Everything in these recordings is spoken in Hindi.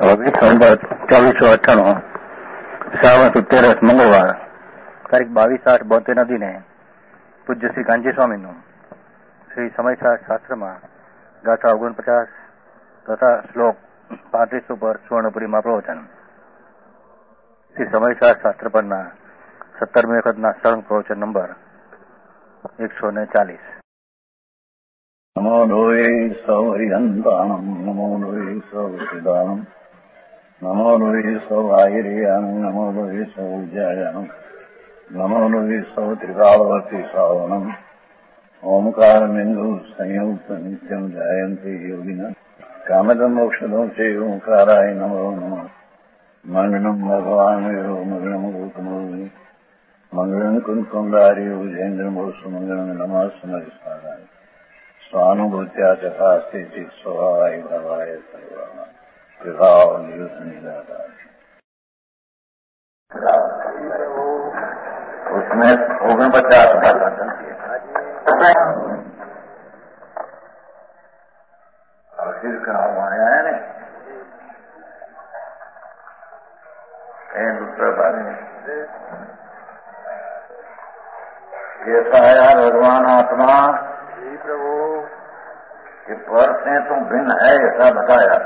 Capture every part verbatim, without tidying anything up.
अभी सोमवार चौबीस सौ अट्ठाणु श्रावण सुद तेरस मंगलवार तारीख बावीस आठ बोतेर नदी ने पूज्य श्री कांची स्वामी नु श्री समयसार शास्त्र में गाथा ओगणपचास तथा श्लोक पैंतीस पर स्वर्णपुरी में प्रवचन श्री समयसार शास्त्र पर सत्तरमी वखत सળંગ प्रवचन नंबर एक सौ ने चालीस। नमो लोये सौरिहंताणं नमो लोये सौसिदानं नमो लोये सौभागिर्यानं नमो लोये सौविद्यायानं नमो लोये सौत्रिकालवर्ति सावनं ओंकारमिन्दु संयुक्त नित्यं जायन्ते योगिनः कामदं मोक्षदं च ओंकाराय नमो नमः मंगलम भगवान वीरो मंगलम गौतमोनि मंगलम कुंकुंडारी उजेन्द्र मोसु मंगलम नमः समरिस्ताराय स्वानुभूत्या चकास्ते स्वभावाय भवाय सर्वाः विभाव नियुक्त निराधार। उसमें ओगन पचास भाषण किए आखिर का आया है ना दूसरा बारे में कैसा है यार भगवान आत्मा जी प्रभु कि पर से तुम भिन्न है ऐसा बताया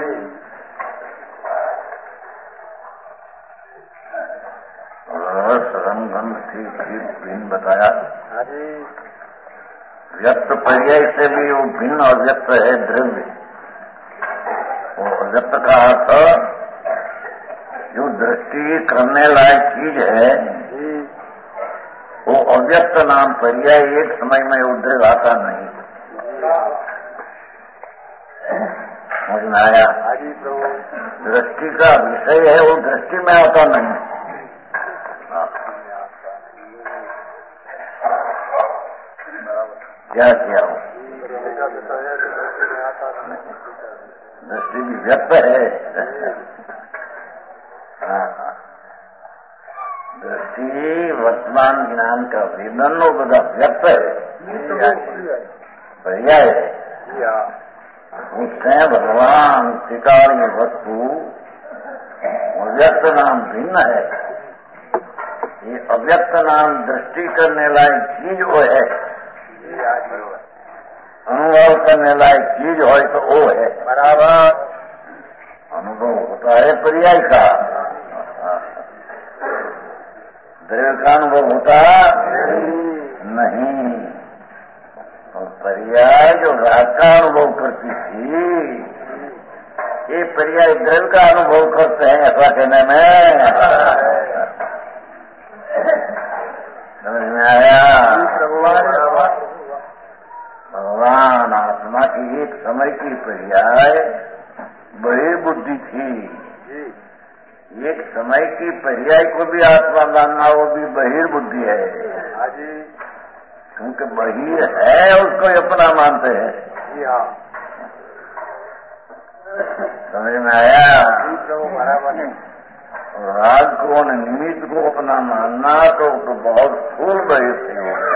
रस रंगन ठीक ठीक भिन्न बताया व्यक्त पर्याय से भी वो भिन्न अव्यक्त है द्रव्य वो अव्यक्त का अर्थ जो दृष्टि करने लायक चीज है वो अव्यक्त नाम पर्याय एक समय में उद्रेक आता नहीं। समझ में आया? दृष्टि का विषय है वो दृष्टि में आता नहीं। क्या किया हो दृष्टि भी व्यक्त है। दृष्टि वर्तमान ज्ञान का वेदन बदा व्यक्त है पर्याय है। उससे भगवान स्वीकार्य वस्तु अव्यक्त नाम भिन्न है। ये अव्यक्त नाम दृष्टि करने लायक चीज वो है अनुभव करने लायक चीज हो तो वो है बराबर अनुभव होता है पर्याय का द्रव्य का अनुभव होता नहीं। और पर्याय जो राग का अनुभव करती थी ये पर्याय द्रव्य का अनुभव करते हैं ऐसा कहने में समझ में आया? भगवान आत्मा की एक समय की पर्याय बहिर्बुद्धि थी। एक समय की पर्याय को भी आत्मा मानना वो भी बहिर्बुद्धि है क्योंकि बहिर है उसको अपना मानते हैं। समझ में आया? राग को निमित्त को अपना मानना तो, तो बहुत स्थूल बहिर से हो गया।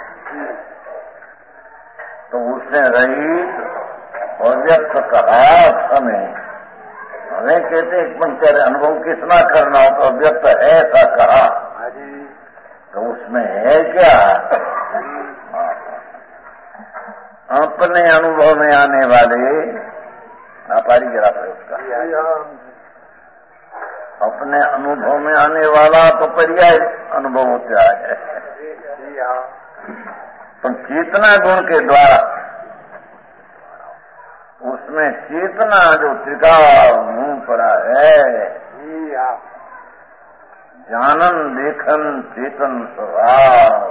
तो उसने रहित और व्यक्त कहा समय हमें कहते एक पंचर अनुभव किसना करना हो तो अव्यक्त है ऐसा कहा तो उसमें है क्या? अपने अनुभव में आने वाले व्यापारी जरा पर उसका अपने अनुभव में आने वाला तो पर्याय अनुभव होता है तो चेतना गुण के द्वारा उसमें चेतना जो त्रिकाल मुंह पड़ा है जानन देखन चेतन स्वभाव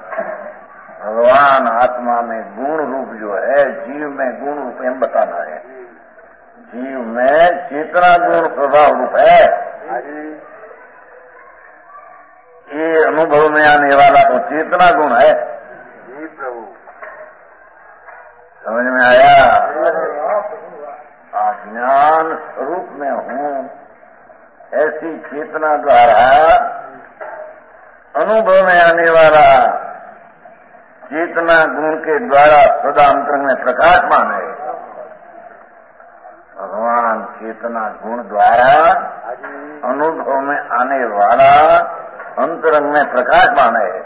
भगवान आत्मा में गुण रूप जो है जीव में गुण रूप हम बताना है। जीव में चेतना गुण स्वभाव रूप है ये अनुभव में आने वाला तो चेतना गुण है। समझ में आया? ज्ञान स्वरूप में हूँ ऐसी चेतना द्वारा अनुभव में आने वाला चेतना गुण के द्वारा सदा अंतरंग में प्रकाशमान है। भगवान चेतना गुण द्वारा अनुभव में आने वाला अंतरंग में प्रकाशमान है।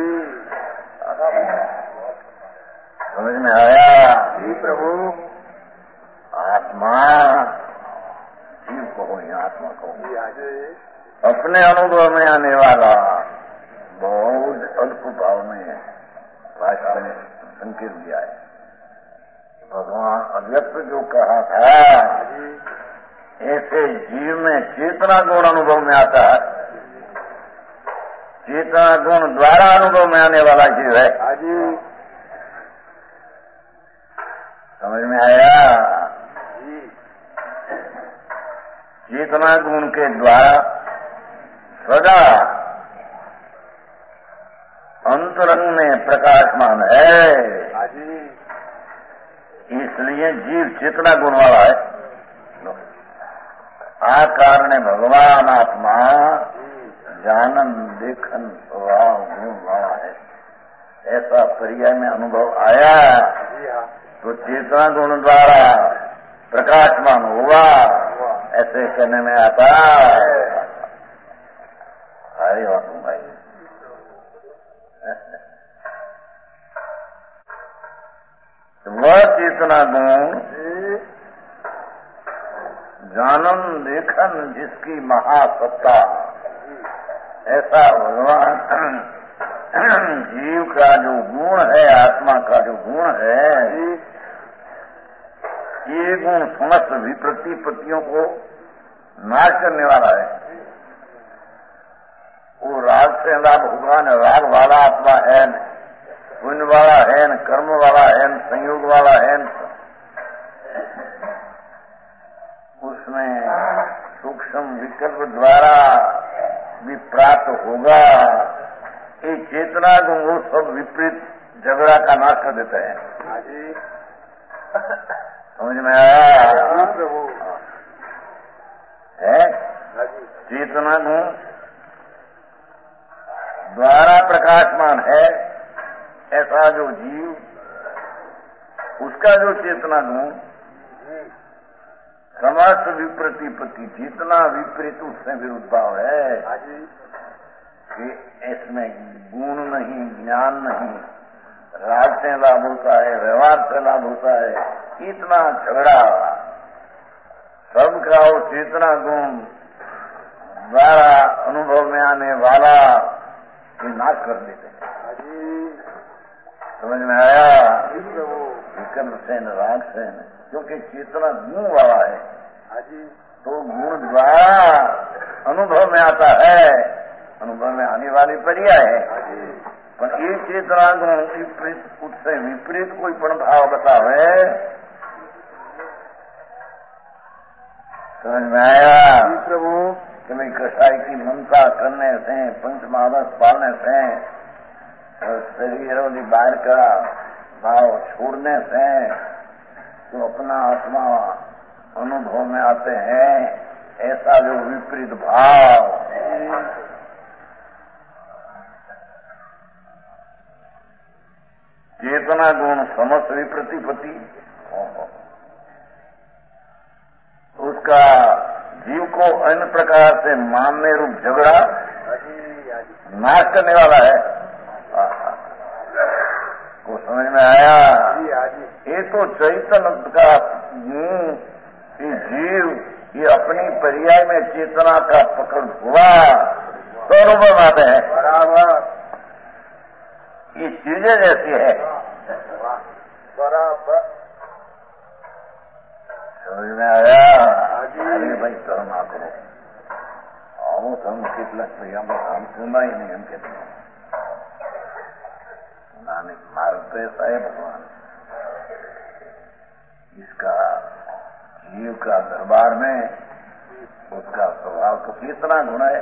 समझ में आया? जी प्रभु। आत्मा जीव कहो या आत्मा कहो, अपने अनुभव में आने वाला बहुत अल्प भाव में भाषा ने संकेत दिया है। भगवान अव्यक्त जो कहा था, ऐसे जीव में चेतना गुण अनुभव में आता है। चेतना गुण द्वारा अनुभव में आने वाला जीव है। समझ में आया? चेतना गुण के द्वारा सदा अंतरंग में प्रकाशमान है, इसलिए जीव चेतना गुण वाला है। आ कारण भगवान आत्मा जानन देखन स्वभाव गुण वाला है, ऐसा पर्याय में अनुभव आया तो चेतना गुण द्वारा प्रकाशमान हुआ, ऐसे कहने में आता है। अरे वाह भाई, वह चेतना गुण जानन देखन जिसकी महासत्ता, ऐसा भगवान जीव का जो गुण है, आत्मा का जो गुण है, ये गुण समस्त विप्रति पत्तियों को नाश करने वाला है। वो राग से लाभ होगा न, राग वाला आत्मा है न, पुण्य वाला है न, कर्म वाला है न, संयोग वाला है न, उसमें सूक्ष्म विकल्प द्वारा भी प्राप्त होगा। ये चेतना गुण वो सब विपरीत झगड़ा का नाश कर देते हैं। समझ में आया? है चेतना गुण द्वारा प्रकाशमान है, ऐसा जो जीव, उसका जो चेतना गुण समस्त विप्रतिपत्ति, जितना विपरीत उससे विरुद्ध भाव है कि इसमें गुण नहीं, ज्ञान नहीं, राग से लाभ होता है, व्यवहार से लाभ होता है, इतना झगड़ा सबका वो चेतना गुण द्वारा अनुभव में आने वाला ये नाश कर देते हैं। समझ में आया? विकल्प से न, राग से न, क्योंकि चेतना गुण वाला है तो गुण द्वारा अनुभव में आता है, अनुभव में आने वाली पर्याय है। पर ये चेतना गुण विपरीत, उससे विपरीत कोई पण भाव बतावे, समझ में आया? प्रभु कि भाई कसाई की ममता करने से, पंचमादस पालने से और शरीर और बाहर का भाव छोड़ने से तो अपना आत्मा अनुभव में आते हैं, ऐसा जो विपरीत भाव, चेतना गुण समस्त विप्रतिपत्ति, उसका जीव को अन्य प्रकार से मानने रूप झगड़ा नाश करने वाला है। को समझ में आया? ये तो चैतन्य का ये जीव ये अपनी पर्याय में चेतना का पकड़ हुआ तो अनुभव आते हैं। बराबर ये चीजें जैसी है। बराबर समझ में आया? अरे भाई करुणा करो, आओ हम કેટલાક ભાઈ આમાં કામ સુનાય નહીં એમ કે नानी मार्ग तो ऐसा है भगवान, इसका जीव का दरबार में उसका स्वभाव तो चेतना गुण है।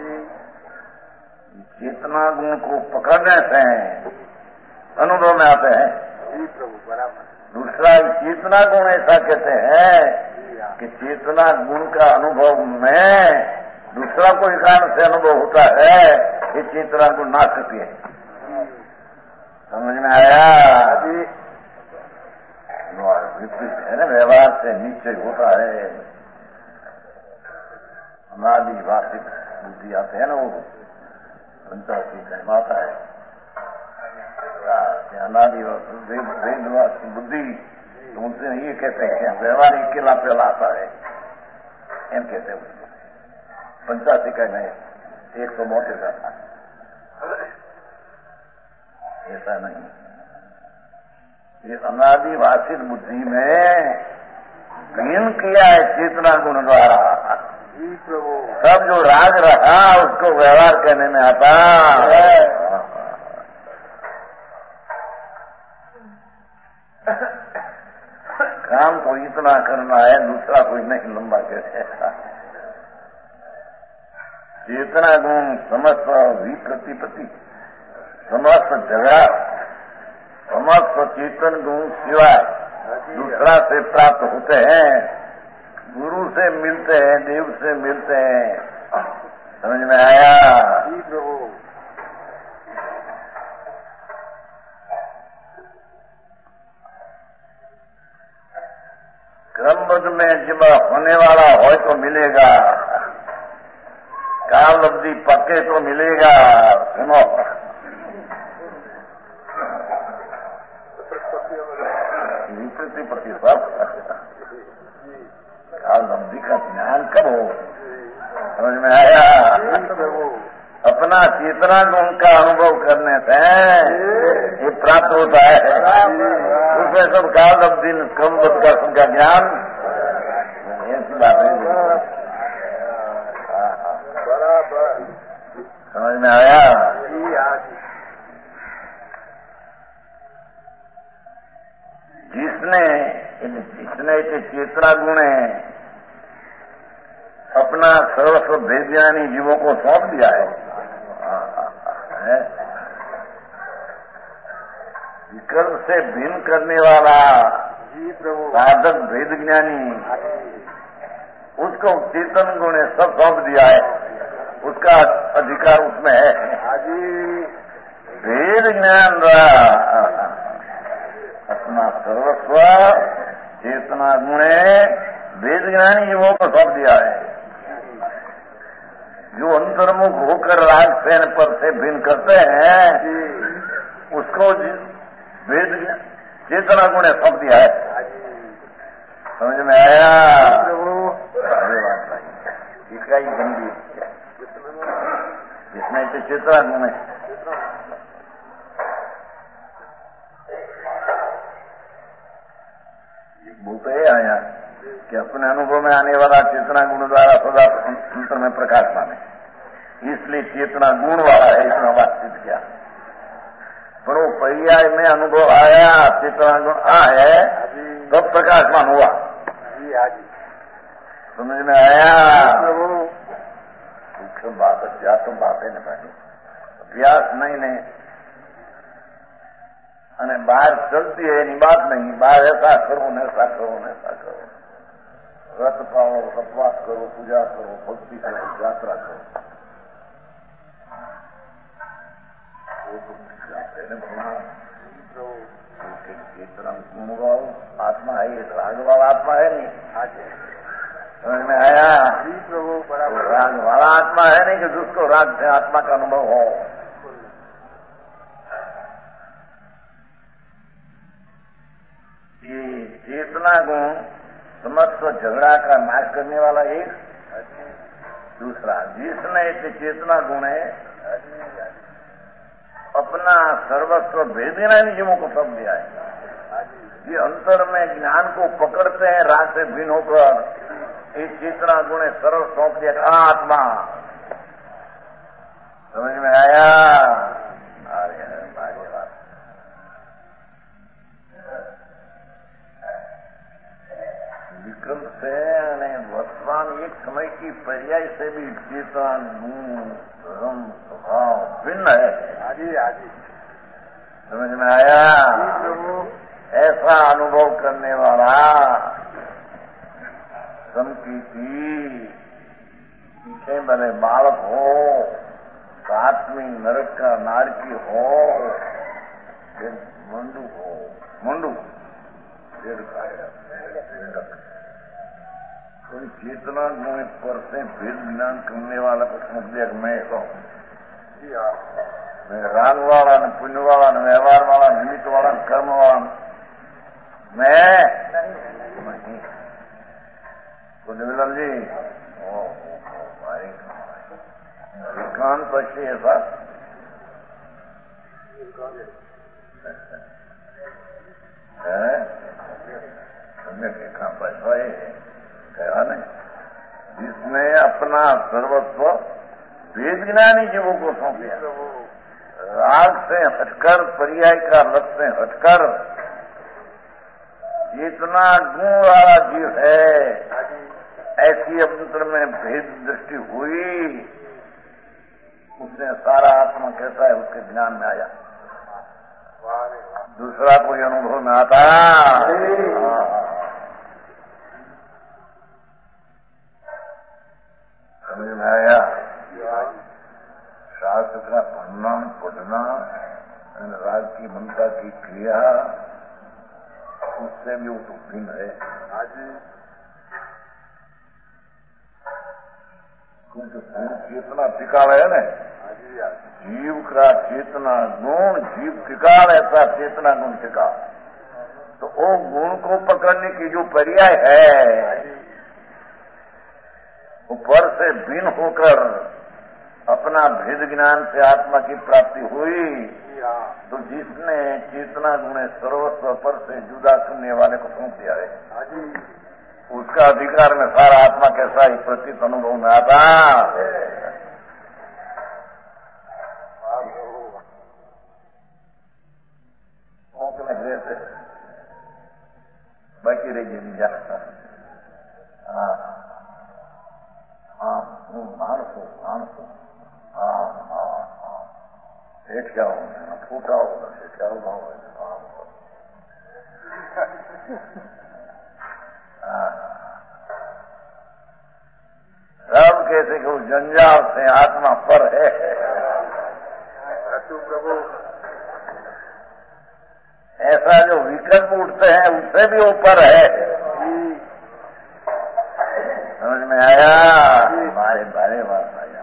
चेतना गुण को पकड़ने से अनुभव में आते हैं। दूसरा चेतना गुण ऐसा कहते हैं कि चेतना गुण का अनुभव में दूसरा कोई कारण से अनुभव होता है, ये चेतना गुण नाश करती है। समझ में आया? विपरीत है ना, व्यवहार से निश्चय होता है, अनादि वासिक बुद्धि आते हैं ना, वो पंचासी कहलाता है। अनादि वेदवासी बुद्धि, तो उनसे ये कहते हैं व्यवहारिक अकेला पहला आता है, एम कहते हैं उसको। पंचासी का नहीं, एक सौ मोटे जाता है, ऐसा नहीं। ये अनादि वासिक बुद्धि में भिन्न किया है चेतना गुण द्वारा। तब जो राग रहा उसको व्यवहार करने में आता है। काम तो इतना करना है, दूसरा कोई नहीं लंबा कैसे। चेतना गुण समस्त विप्रतिपत्ति, समस्त झगड़ा, समस्त चेतन गुण सिवाय दूसरा से प्राप्त होते हैं। गुरु से मिलते हैं, देव से मिलते हैं। समझ में आया? क्रमबद्ध में जब होने वाला हो तो मिलेगा, काल अवधि पक्के तो मिलेगा। सुनो, विकृति सब काल अवधि का ज्ञान कब हो? समझ में आया? अपना चेतना गुण का अनुभव करने से ये प्राप्त होता है। उसमें सब काल अवधि क्रमबद्ध दर्शन का ज्ञान, ऐसी बात है। समझ में आया? जिसने जिसने के चेतना गुण अपना सर्वस्व भेदज्ञानी जीवों को सौंप दिया है, विकल्प से भिन्न करने वाला साधक भेद ज्ञानी, उसको चेतन गुण ने सब सौंप दिया है। उसका अधिकार उसमें है। भेद ज्ञान अपना सर्वस्व चेतना गुण भेद ज्ञानी जीवों को सौंप दिया है। जो अंतर्मुख होकर राग सेन पर से भिन्न करते हैं, उसको वेद चेतना गुण ने सौंप दिया है। समझ में आया? अरे बात नहीं, इसका ही गंभीर जिसमें तो चेतना गुण है। बोलते हैं आया कि अपने अनुभव में आने वाला चेतना गुण द्वारा सदा अंतर में प्रकाशमान है, इसलिए चेतना गुण वाला है, इतना बातचीत किया। पर वो पर्याय में अनुभव आया, चेतना गुण आए तब प्रकाशमान हुआ। समझ में आया? मुख्य बात क्या तो बातें न पानी अभ्यास नहीं नहीं અને બહાર ચલતી है એની बात नहीं। બહાર ऐसा करो न ऐसा करो न ऐसा करो, व्रत पाओ, उपवास करो, पूजा करो, भक्ति करो, यात्रा करो, गुण भाव आत्मा है, ये राग वाला आत्मा है नहीं। समझ में आया? राग वाला आत्मा है नहीं कि जिसको राग से आत्मा का अनुभव हो। ये चेतना गुण समस्त झगड़ा का नाश करने वाला एक, दूसरा जिसने चेतना गुण है अपना सर्वस्व भेदना जीवों को सब दिया है। ये अंतर में ज्ञान को पकड़ते हैं, राग से भिन्न होकर ये चेतना गुण है सर्व सौंप दिया आत्मा। समझ में आया? विक्रम से वर्तमान एक समय की पर्याय से भी चेतना गुण धर्म स्वभाव भिन्न है। आजी आजी समझ में आया? ऐसा अनुभव करने वाला संकीर्ति पीछे भले बालक हो, सातवीं नरक का नारकी हो, मंडू हो, मंडू तो कोई चेतना गुण पर से भेद ज्ञान करने वाला को समझ दिया मैं कहूँ मैं राग वाला न पुण्य वाला न व्यवहार वाला निमित्त वाला न कर्म वाला मैं नहीं तो जमीलाल जी ओ भाई कान पक्षी ऐसा है हमने देखा पैसा ही कहा नहीं जिसने अपना सर्वस्व वेद ज्ञानी जीवों को सौंप दिया राग से हटकर पर्याय का लत से हटकर जितना गुण वाला जीव है ऐसी अंतर में भेद दृष्टि हुई उसने सारा आत्मा कैसा है उसके ज्ञान में आया दूसरा कोई अनुभव में आता समझ में आया शास्त्र का पढ़ना पढ़ना राग की ममता की क्रिया उससे भी वो तो भिन्न है क्योंकि चेतना टिकाव है ना जीव का चेतना गुण जीव टिकाव ऐसा चेतना गुण टिकाव तो वो गुण को पकड़ने की जो पर्याय है ऊपर से भिन्न होकर अपना भेद ज्ञान से आत्मा की प्राप्ति हुई तो जिसने चेतना गुण सर्वस्व पर से जुदा करने वाले को सौंप दिया है उसका अधिकार में सारा आत्मा कैसा ही प्रतीत अनुभव में आता बाकी रही जी हाँ हाँ मानसो मानसो हाँ हाँ हाँ सेठ क्या होगा फूटा होगा सेठ क्या होगा सब कैसे कि उस जंजाल से आत्मा पर है प्रभु ऐसा जो विकल्प उठते हैं उससे भी ऊपर है समझ में आया हमारे बारे बात आया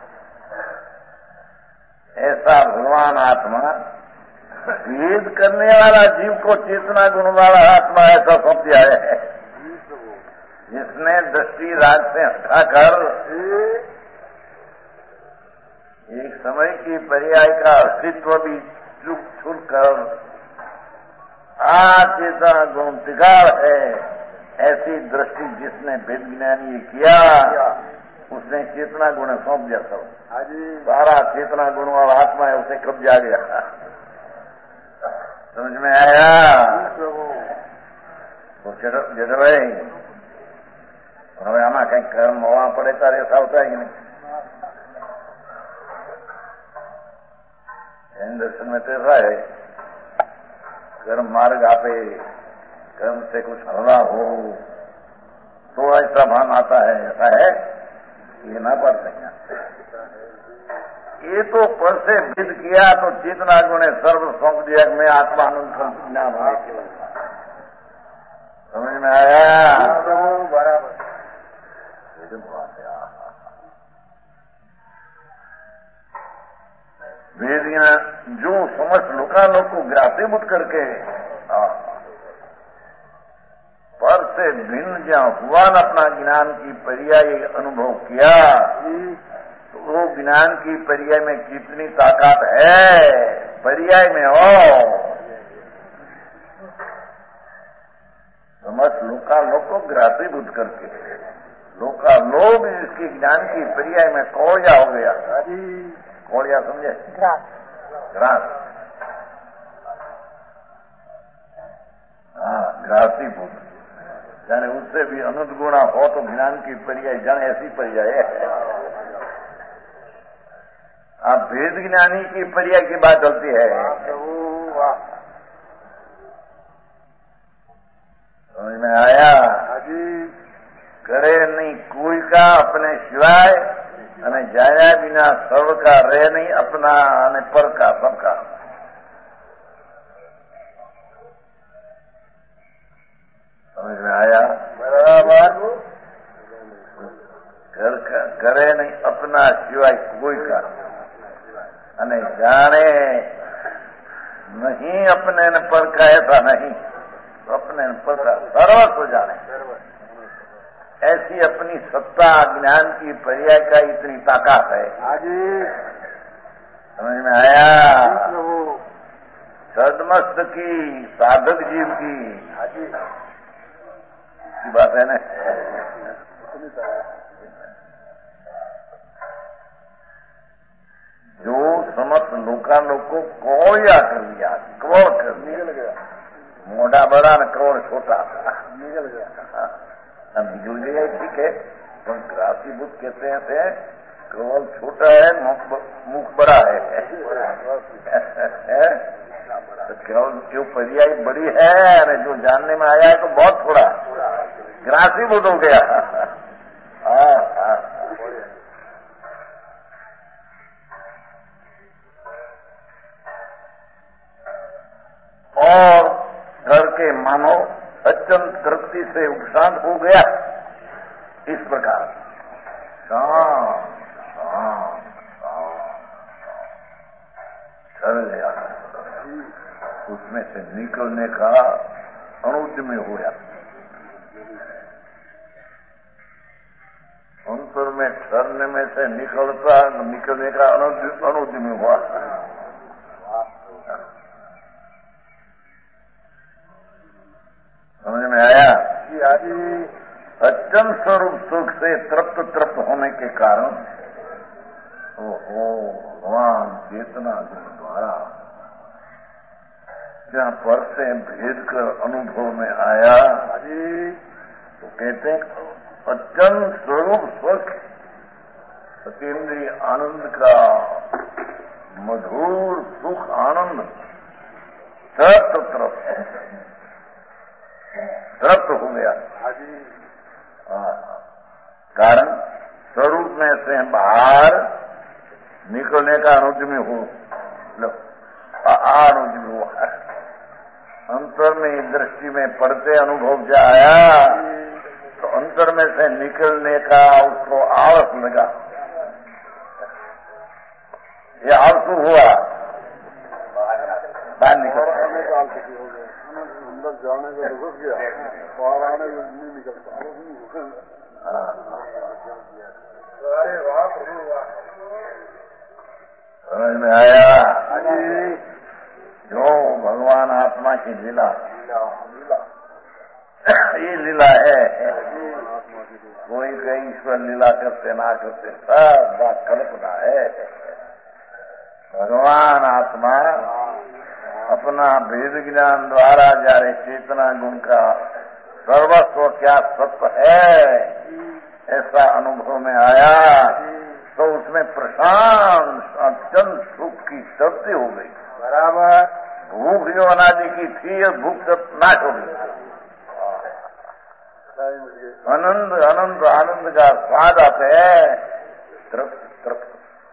ऐसा भगवान आत्मा भेद करने वाला जीव को चेतना गुण वाला आत्मा ऐसा सौंप दिया है जिसने दृष्टि राग से हटाकर एक समय की पर्याय का अस्तित्व भी चुप छूट कर आ चेतना गुण तिगार है ऐसी दृष्टि जिसने भेद ज्ञानी किया उसने चेतना गुण सौंप दिया सब सारा चेतना गुण वाला आत्मा है उसे कब्जा गया समझ में आया तो जड़ भाई હવે આમાં કઈક કર્મ હોવા પડે ત્યારે સાવ થાય નહીં जैन दर्शन में तो ऐसा है कर्म मार्ग आपे कर्म से कुछ हल्ला हो तो ऐसा भान आता है ऐसा है ये ना पढ़ सकें ये तो पर से विद किया तो चेतना गुण ने सर्व सौंप दिया मैं आत्मा आनंद ज्ञान होने के लिए समझ में आया बराबर वेदियां जो समस्त लोकालोक को ग्रासीभूत करके पर से भिन्न जहाँ हुआ न अपना ज्ञान की पर्याय अनुभव किया तो वो ज्ञान की पर्याय में कितनी ताकत है पर्याय में हो समस्त लोकालोक को ग्रासीभूत करके लोकालोक इसकी ज्ञान की पर्याय में कौड़िया हो गया कौड़िया समझे ग्रास ग्रास हाँ ग्रासीभूत जाने उससे भी अनुद्गुणा हो तो ज्ञान की पर्याय जाने ऐसी पर्याय है आप भेद ज्ञानी की पर्याय की बात चलती है समझ में आया करे नहीं कोई का अपने सिवाय અને જાયા વિના સર્વ કા રહે નહીં अपना અને પર का सबका समझ में आया बराबर जाने नहीं अपने न परखा, ऐसा नहीं, तो अपने न परखा सर्वस्व जाने। ऐसी अपनी सत्ता ज्ञान की पर्याय का इतनी ताकत है। समझ में आया? सदमस्त की साधक जीव की की बात है ना। जो समस्त लोका लोग को कौड़िया कर दिया, करोड़ कर दिया, मोटा बड़ा न करोड़ छोटा निकल गया। निकल गया ठीक है, तो राशिभूत कहते हैं करोड़ छोटा है, मुख बड़ा है, तो केवल जो पर्याय बड़ी है, अरे जो जानने में आया है तो बहुत थोड़ा ग्रासीभूत हो गया। हाँ हाँ और घर के मानो अत्यंत तृप्ति से उपशांत हो गया। इस प्रकार शांत शांत चल गया, उसमें से निकलने का अनुद्यमी हो गया। अंतर में ठहरने में से निकलता निकलने का अनुद्यमी हुआ। समझ में आया? अत्यंत स्वरूप सुख से तृप्त तृप्त होने के कारण ओहो भगवान चेतना गुण द्वारा जहाँ पर से भेद कर अनुभव में आया, तो कहते हैं अत्यंत स्वरूप सुख सतेंद्रीय आनंद का मधुर सुख आनंद तृप्त तृप्त तृप्त हो गया। कारण स्वरूप में से बाहर निकलने का अनुद्यमी हो, अनुद्यमी हुआ। अंतर में दृष्टि में पड़ते अनुभव जो आया, तो अंतर में से निकलने का उसको आलस लगा, ये आलसू हुआ, बाहर निकल अंदर जाने का घुस गया, बाहर आने में नहीं निकलता। अरे वाह प्रभु वाह, समझ में आया? जो भगवान आत्मा की लीला, ये लीला है। कोई कहीं ईश्वर लीला करते ना करते, सब बात कल्पना है। भगवान आत्मा अपना भेद ज्ञान द्वारा जारे चेतना गुण का सर्वस्व क्या सत्य है, ऐसा अनुभव में आया, तो उसमें प्रशांत अत्यंत सुख की तृप्ति हो गई। बराबर भूख जो अनादि की थी, भूख सब नाश हो गई। आनंद आनंद आनंद का स्वाद आते है, तृप्त तृप्त।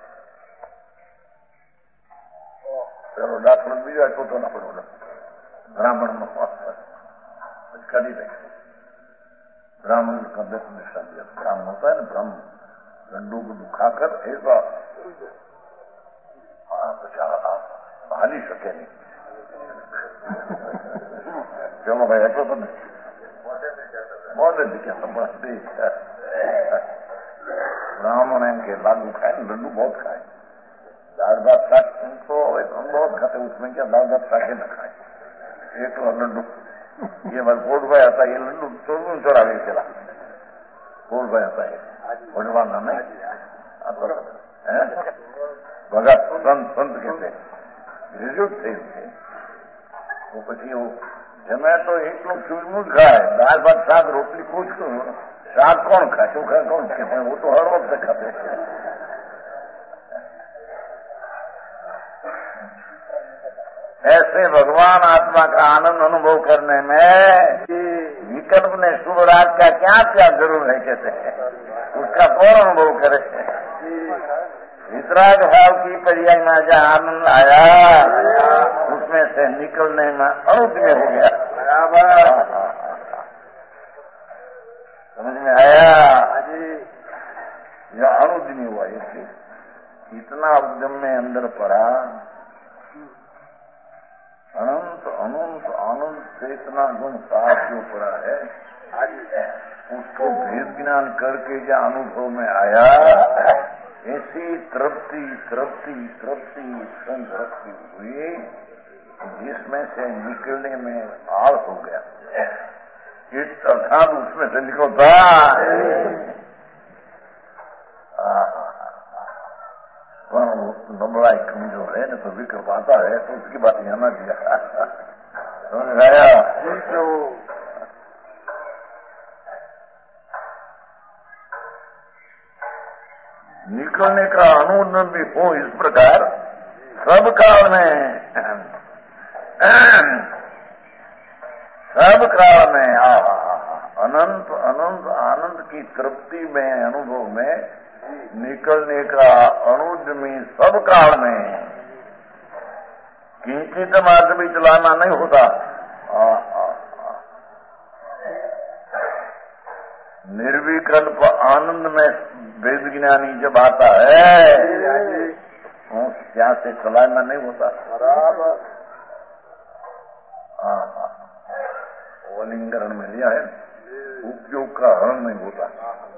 चलो डॉक्टर भी जाए तो ना पड़ोगा ब्राह्मण में कभी नहीं। ब्राह्मण का दस निशा दिया, ब्राह्मण होता है ना, ब्राह्मण लड्डू को दुखाकर ऐसा हाँ बेचारा हाल ही सके नहीं। चलो भाई ऐसा तो नहीं, बहुत दिखे समझते ब्राह्मण इनके लागू खाए, लड्डू बहुत खाए, दाल भात खा तो बहुत खाते, उसमें क्या दाल भात खा के न खाए। एक तो लड्डू ये बस कोट भाई आता है, ये लड्डू चोर चोरा भी चला कोट भाई आता है, भगवान नहीं भगत संत संत कहते रिजुट थे उनके। वो पी वो जमे तो एक लोग चूरमूज खाए, दाल भात साग रोटली कुछ साग कौन खाए, चोखा कौन कहते हैं, वो तो हर वक्त खाते हैं। ऐसे भगवान आत्मा का आनंद अनुभव करने में विकल्प ने शुभ राग का क्या क्या जरूर है, कहते हैं उसका कौन अनुभव करे। वितराग भाव की पर्याय में जहाँ आनंद आया, उसमें से निकलने में अनुद्यमी हो गया। समझ में आया? यह अनुद्यमी हुआ, इसलिए इतना उद्यम में अंदर पड़ा, अनंत अनंत आनंद से इतना गुण साथ जो पड़ा है, उसको भेद ज्ञान करके जो अनुभव में आया, ऐसी तृप्ति तृप्ति तृप्ति संतृप्ति हुई जिसमें से निकलने में आलस हो गया। अर्थात उसमें से निकलता नबड़ा कमजोर है न तो विकर पाता है, तो उसकी बात यहाँ ना दिया समझ आया। निकलने का अनुमोदन भी हो इस प्रकार सब काल में, सब काल में आ अनंत अनंत आनंद की तृप्ति में, अनुभव में निकलने का अनुद्यमी सब काल में किंचित मार्ग भी चलाना नहीं होता। आ, आ, आ। निर्विकल्प आनंद में वेद ज्ञानी जब आता है, क्या से चलाना नहीं होता। वो लिंगरण में लिया है, उपयोग का हरण नहीं होता।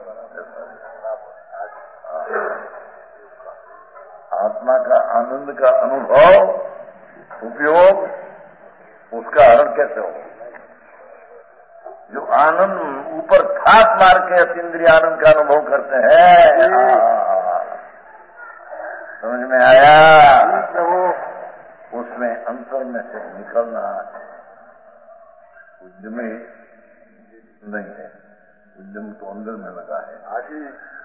आत्मा का आनंद का अनुभव, उपयोग, उसका हरण कैसे हो। जो आनंद ऊपर थाप मार के इंद्रिय आनंद का अनुभव करते हैं, समझ में आया। उसमें अंतर में से निकलना उद्यम नहीं है, उद्यम तो अंदर में लगा है।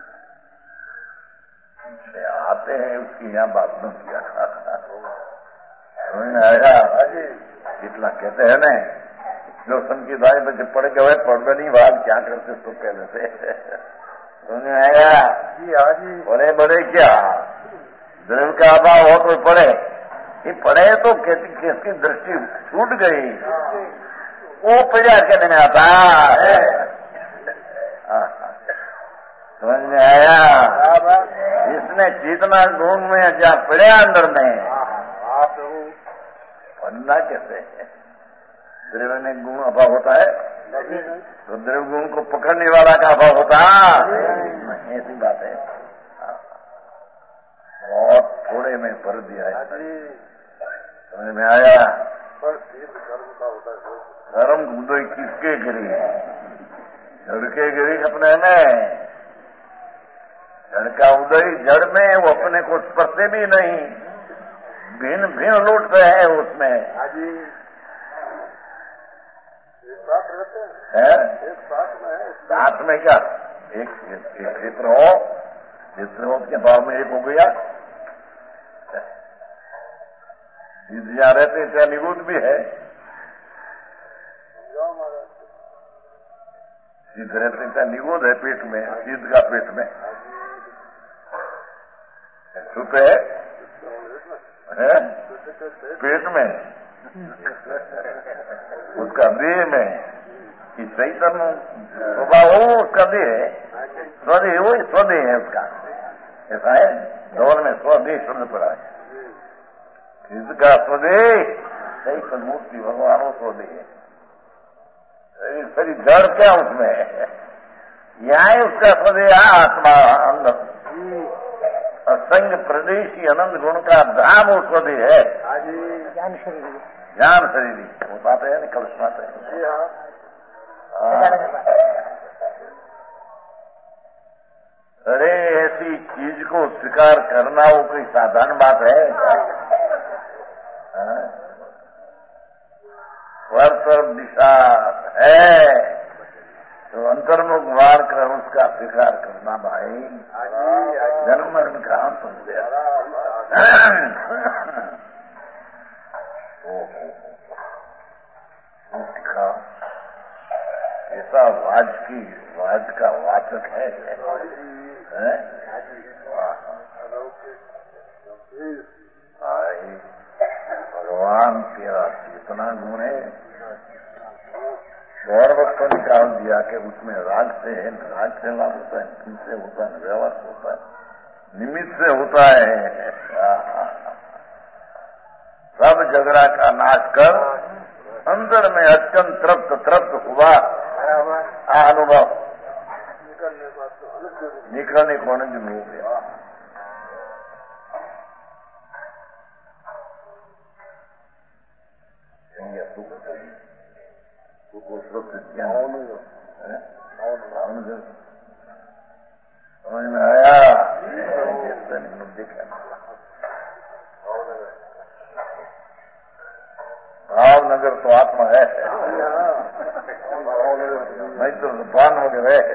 आते हैं उसकी यहाँ बात न किया, समझ में आएगा। इतना कहते हैं ना, जो संकेत आए बच्चे पढ़ के हुए पढ़ नहीं, बात क्या करते तो पहले से समझ में आएगा। बड़े बड़े क्या द्रव्य का अभाव हो तो पढ़े, ये पढ़े तो किसकी दृष्टि छूट गई, वो प्रजा कहने में आता है। समझ में आया। इसने चेतना गुण में जहाँ पड़े अंदर में पढ़ना कैसे है। द्रव्य में गुण अभाव होता है तो द्रव्य गुण को पकड़ने वाला का अभाव होता है, ऐसी बात है। बहुत थोड़े में भर दिया है, समझ में आया। धर्म उदय किसके गिरी, जड़ के गिरी अपने में। जड़ का उदय जड़ में, वो अपने को स्पर्शे भी नहीं, भिन्न भिन्न लौटते हैं उसमें है। साथ में क्या एक क्षेत्र हो, क्षेत्र हो के भाव में एक हो गया। जहाँ रहते ત્યાં निगुद भी है, सिद्ध रहते ત્યાં निगुद है पेट में, सिद्ध का पेट में सुप है, है पेट में, उसका देह में कि चैतन्य स्वभाव हो, उसका देह है, स्वदेह वो स्वदेह है उसका, ऐसा है। दौर में स्वदेह शब्द पड़ा है, इसका स्वदेह चैतन्य मूर्ति भगवान वो स्वदेह है। फिर जड़ क्या उसमें है, यहाँ उसका स्वदेह आत्मा अंदर असंग प्रदेशी अनंत गुण का धाम वो स्वदेह है। ज्ञान शरीरी, ज्ञान शरीरी वो बात है ना, कल सुनाते हैं। अरे ऐसी चीज को स्वीकार करना वो कोई साधारण बात है। स्वर दिशा है तो अंतर्मुख वार कर उसका स्वीकार करना भाई, जन्म मरण कहाँ सुन गया। ऐसा वाज की वाज का वाचक है, है? भगवान तेरा चेतना गुण है। गौरवत्व निकाल दिया कि उसमें राग से है, राग से लाभ होता है, किनसे होता है, व्यवहार होता है, निमित्त से होता है। सब झगड़ा का नाश कर अंदर में अत्यंत तृप्त तृप्त हुआ अनुभव निकलने को आनंद हो गया। समझ में आया? भावनगर तो आत्मा है, नहीं तो भावनगर है।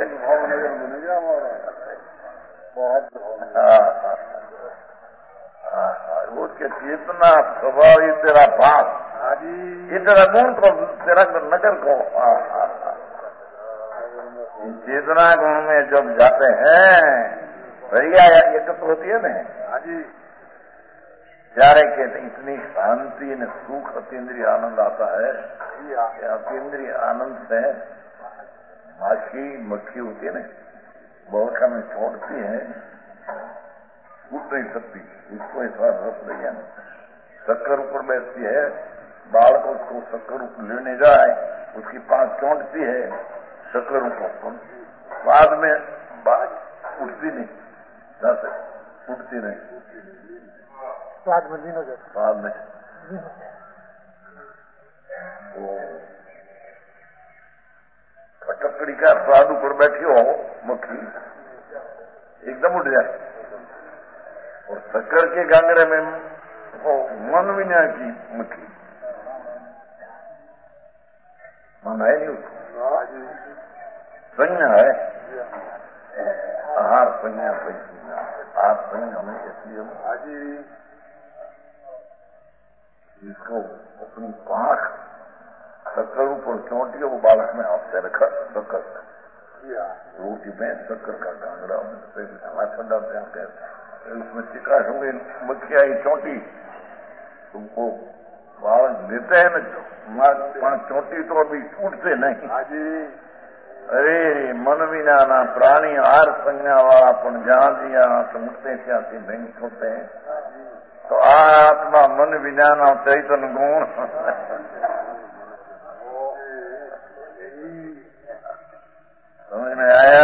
उसके चेतना स्वभाव ही तेरा पास, ये तेरा गुण को तेरा नगर को चेतना गुण में जब जाते हैं भैया एकत्र होती है ना प्यारे के इतनी शांति ने सुख अतीन्द्रिय आनंद आता है। अतीन्द्रिय आनंद से माखी मक्खी होती है ना बौखा में छोड़ती है, उठ नहीं सकती, उसको ऐसा रस दिया शक्कर ऊपर बैठती है, बालक उसको शक्कर ऊपर लेने जाए उसकी पांच चौंटती है, शक्कर ऊपर बाद में बात उठती नहीं, उठती नहीं बाद में दिन हो जाता बाद में वो फटकड़ी का स्वाद ऊपर बैठी हो मक्खी एकदम उठ जाए और शक्कर के गांगरे में वो मन विना की मक्खी मन है नहीं उसको संज्ञा है आहार संज्ञा आहार संज्ञा में इसलिए जिसको अपनी पांख शक्कर ऊपर चोटी वो बालक में हाथ से रखा शक्कर रोटी में शक्कर का कांगड़ा ठंडा उसमें चिकास हो गई मक्खी आई चोटी तुमको बालक देते हैं ना चोटी तो अभी टूटते नहीं। अरे मन विना ना प्राणी आर संज्ञा वाला पण जहां दिया तो मुक्ते त्यासी बैंक होते हैं तो आत्मा मन विज्ञान और चैतन्य गुण समझ में आया?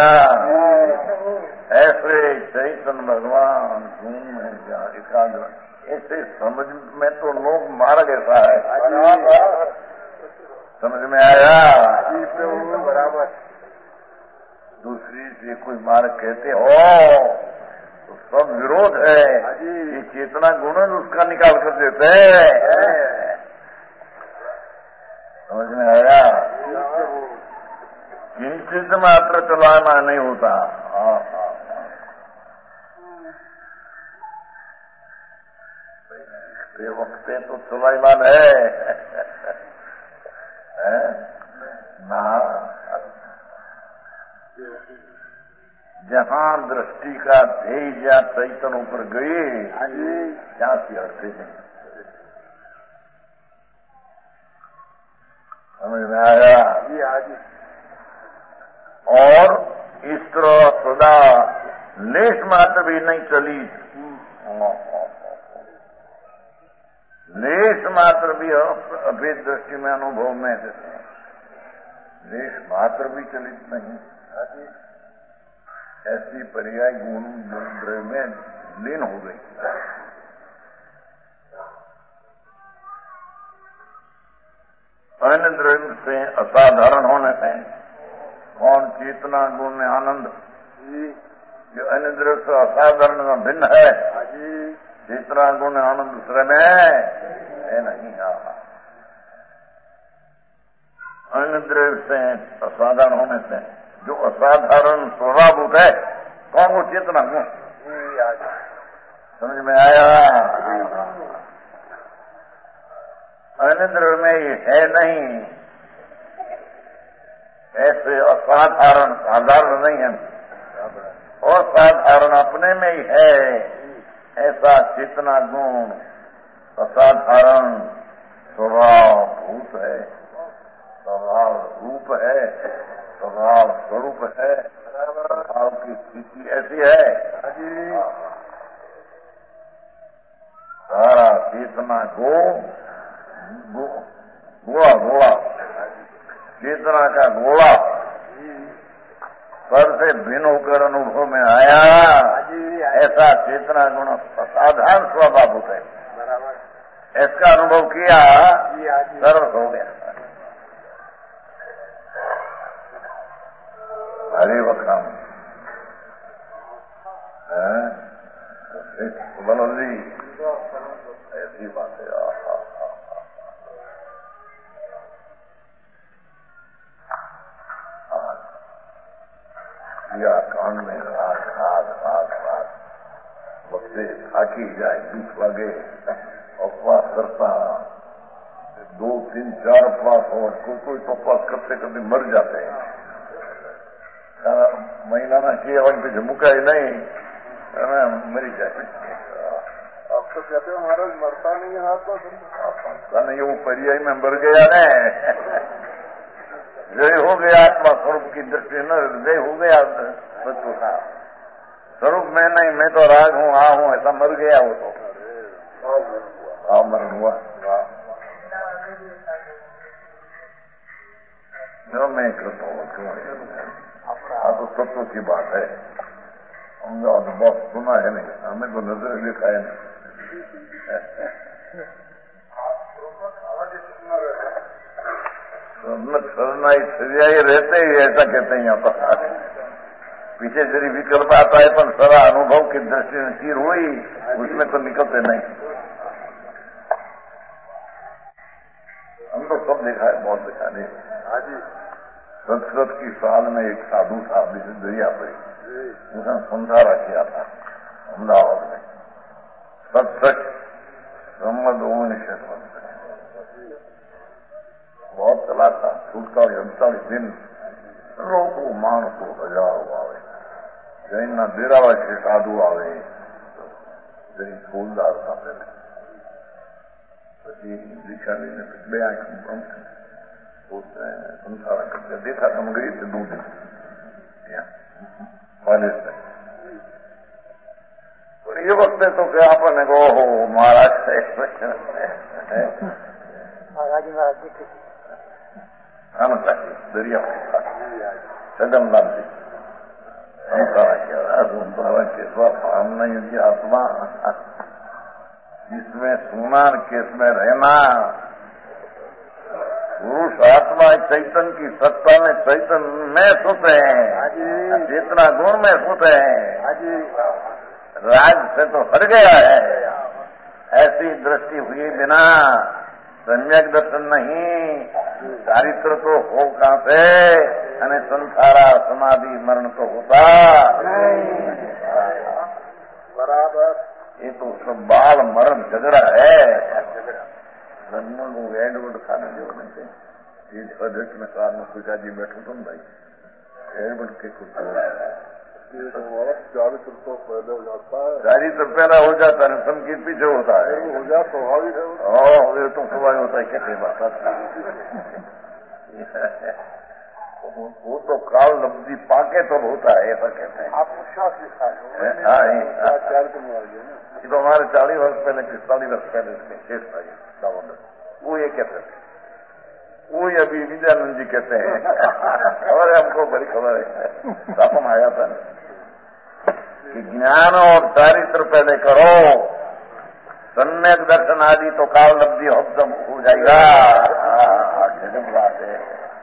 ऐसे चैतन्य भगवान गुण है एकाग्र ऐसे समझ में तो लोग मार्ग ऐसा है। समझ में आया? बराबर दूसरी से कोई मार्ग कहते हो तो सब विरोध है, ये चेतना गुण उसका निकाल कर देते हैं। समझ में आया? किंचित मात्र चलाना नहीं होता। ये वक्त तो सुलाइमान है, है? ना जहां दृष्टि का ध्येय या चैतन्य ऊपर गए क्या हटते नहीं। समझ में आया? और इस तरह सदा लेश मात्र भी नहीं चली, लेश मात्र भी अभेद दृष्टि में अनुभव में लेश मात्र भी चलित नहीं। ऐसी पर्याय गुण द्रव्य में लीन हो गई। अन्य द्रव्य से असाधारण होने से कौन चेतना गुण में आनंद जो अन्य द्रव्य से असाधारण में भिन्न है, चेतना गुण आनंद दूसरे में है नहीं। अन्य द्रव्य से असाधारण होने से जो असाधारण स्वभावभूत है कौन वो चेतना गुण। समझ में आया? अन्य द्रव्य में ये है नहीं, ऐसे असाधारण साधारण नहीं है और साधारण अपने में ही है, ऐसा चेतना गुण असाधारण स्वभाव भूत है, स्वभाव रूप है, स्वभाव स्वरूप है, स्वभाव की स्थिति ऐसी है चेतना को गोला गोला चेतना का गोला पर से भिन्न होकर अनुभव में आया, ऐसा चेतना गुण साधारण स्वभाव होता है। इसका अनुभव किया, सर्व हो गया। हरे वक्रम बलल जी, ऐसी बात है। या कान में रात रात रात रात बच्चे थाकी जाए, बीस लगे उपवास करता, दो तीन चार उपवास हो, कोई कोई तो उपवास करते करते मर जाते हैं। महीना किए वन पे मुकाई नहीं, मरी जाए। आप तो कहते हो महाराज मरता नहीं है आत्मा, नहीं वो पर्याय में मर गया न, जय हो गया आत्मा स्वरूप की दृष्टि न, जय हो गया सत्व का स्वरूप में नहीं, मैं तो राग हूँ आ हूँ, ऐसा मर गया वो तो हाँ मर हुआ। जो मैं करता हूँ क्यों, हाँ तो सत्व की बात है। हमने बहुत सुना है नहीं, हमें तो नजर देखा है नहीं। शरणाई सरियाई रहते ही ऐसा कहते हैं यहाँ पर। पीछे जरी विकल्प आता है पर सारा अनुभव की दृष्टि में चीर हुई, उसमें तो निकलते नहीं। हम तो सब देखा है, बहुत देखा नहीं। संस्कृत की साल में एक साधु था, दरिया पर उसने संसारा किया था अहमदाबाद में, सत्सठ मोहम्मद उन्नीस बहुत चला था। छूटका अड़तालीस दिन लोग माण को हजारों आवे, जैन ना डेरावासी साधु आवे, जैन फूलदार था पहले, પછી દીક્ષા લઈને બે આંખ સંસાર કરते देखा तो गई थे दो दिन कॉलेज में। और ये वक्त तो क्या आपने को हो महाराज दरिया सदमदान जी संसार के स्वप्न यदि आत्मा जिसमें सुना किसमें रहना, पुरुष आत्मा चैतन्य की सत्ता में चैतन्य में सोते हैं, चेतना गुण में सोते हैं, राज से तो हट गया है। ऐसी दृष्टि हुई बिना सम्यक दर्शन नहीं, चारित्र तो हो कहां से, अने संसारा समाधि मरण तो होता बराबर। ये तो सब बाल मरण झगड़ा है। जन्म को एडवर्ड खाने जो नहीं अध्यक्ष में कार में पिताजी बैठो तो भाई एडवर्ड के कुछ चालीस रुपये पहले हो जाता है, चालीस रुपये पहला हो जाता है, संकीर्त पीछे होता है, हो जाता स्वाभाविक है। हाँ ये तो स्वाभाविक होता है। कैसे बात वो तो काल लब्धि पाके तब होता है, ऐसा कहते हैं। आप विश्वास लिखा है, ये तो हमारे चालीस वर्ष पहले पिस्तालीस वर्ष पहले इसमें शेष था दावोदर, वो ये कहते थे, वो ये अभी विजयानंद जी कहते हैं। और हमको बड़ी खबर है, शासन आया था कि ज्ञान और चारित्र पहले करो, सम्यक दर्शन आदि तो काल लब्धि हो जाएगा। जगत बात है,